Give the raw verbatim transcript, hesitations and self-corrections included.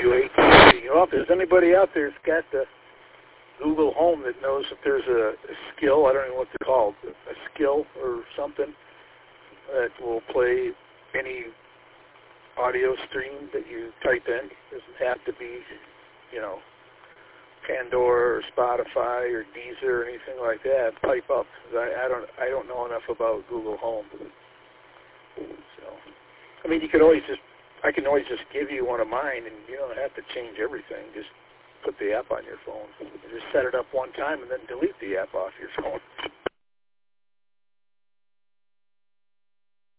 W A T C. Well, if there's anybody out there that's got the Google Home that knows if there's a, a skill, I don't know what they're called, a skill or something that will play any audio stream that you type in. It doesn't have to be, you know, Pandora or Spotify or Deezer or anything like that. Pipe up. I, I don't I don't know enough about Google Home. So, I mean, you could always just, I can always just give you one of mine, and you don't have to change everything. Just put the app on your phone. Just set it up one time and then delete the app off your phone.